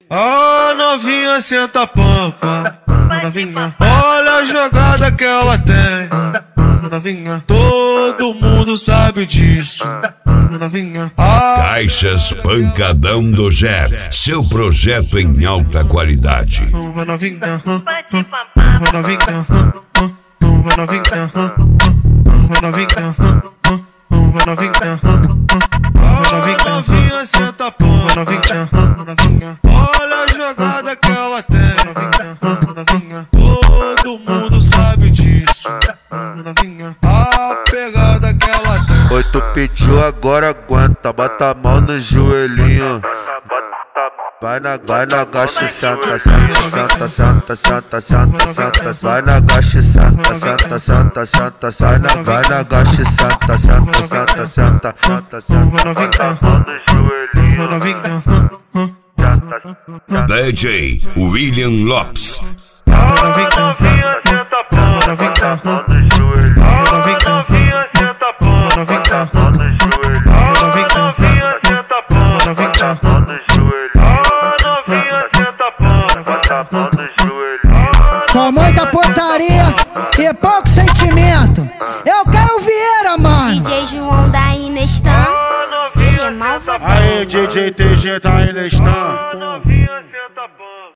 A novinha senta a pampa, novinha. Olha a jogada que ela tem, novinha. Todo mundo sabe disso, novinha. Caixas Pancadão do Jeff, seu projeto em alta qualidade. Novinha, novinha, novinha, novinha, novinha. A novinha senta a pampa, novinha. Olha a jogada que ela tem, novinha. Todo mundo sabe disso, novinha. A pegada que ela tem. Oi, tu pediu, agora aguenta. Bota a mão no joelhinho. Vai na gacha, senta, senta, senta, senta, senta, senta, senta. Vai na gacha, senta, senta, senta, senta, senta. Vai na gacha, senta, senta, senta, senta, senta, senta. DJ William Lopes. Com muita putaria e pouco sentimento, eu quero Vieira, mano. DJ João da Inestan, ele é malvadão. Aê, DJ TG tá aí na Stan.